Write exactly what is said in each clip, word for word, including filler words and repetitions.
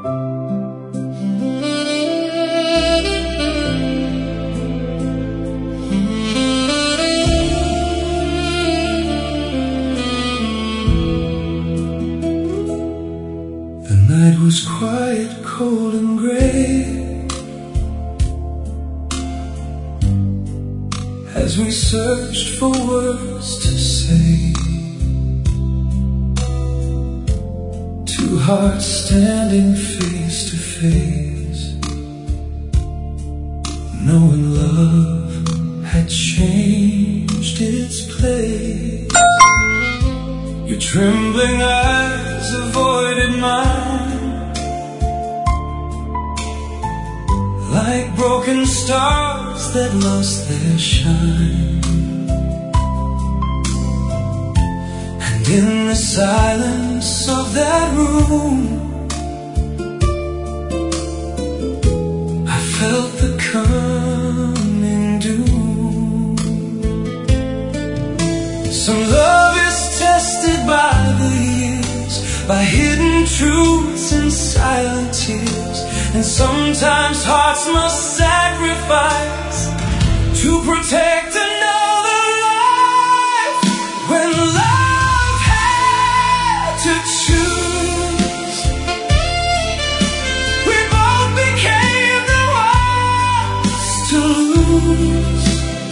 The night was quiet, cold and grey, as we searched for words to say. Two hearts standing face to face, knowing love had changed its place. Your trembling eyes avoided mine, like broken stars that lost their shine. And in the silence of that room, I felt the coming doom. Some love is tested by the years, by hidden truths and silent tears. And sometimes hearts must sacrifice to protect another life. When love had to choose, we both became the ones to lose.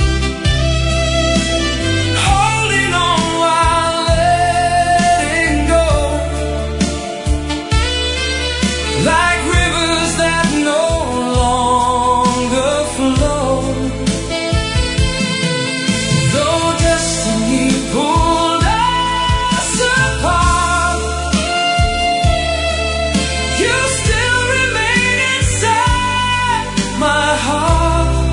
Holding on while letting go, like rivers that no longer flow. Though destiny pulled us apart, you still remain inside my heart.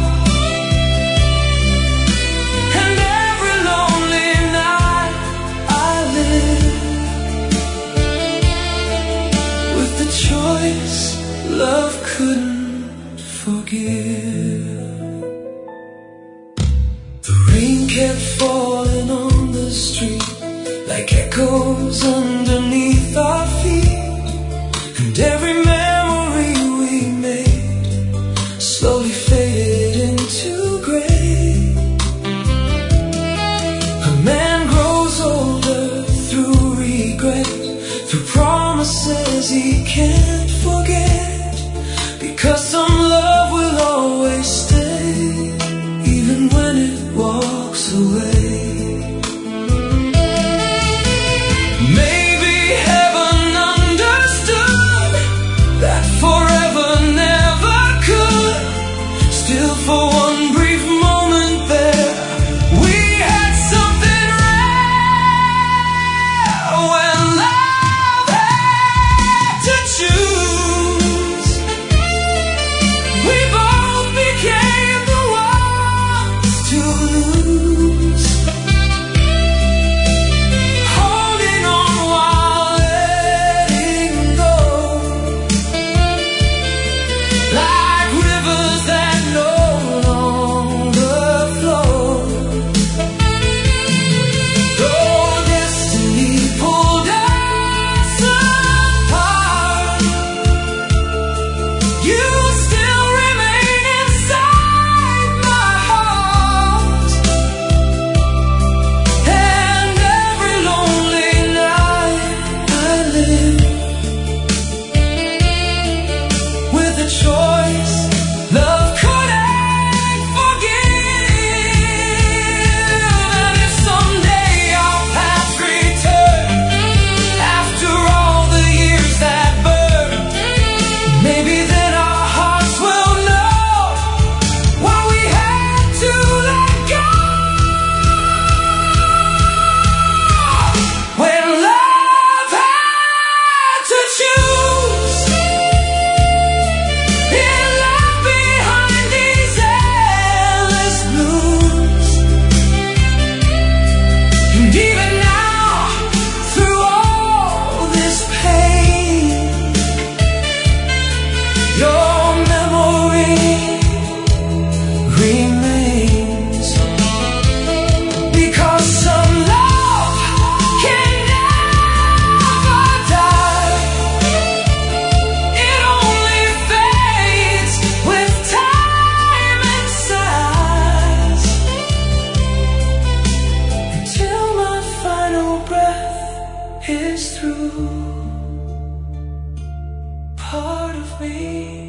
And every lonely night I live with the choice love couldn't forgive. The rain kept falling on the street, like echoes underneath our feet. And every memory we made slowly faded into gray. A man grows older through regret, through promises he can't forget, because some love will always stay, even when it walks away. Maybe heaven understood that forever never could. Still, for one brief moment there, we had something rare. When love had to choose, is through. Part of me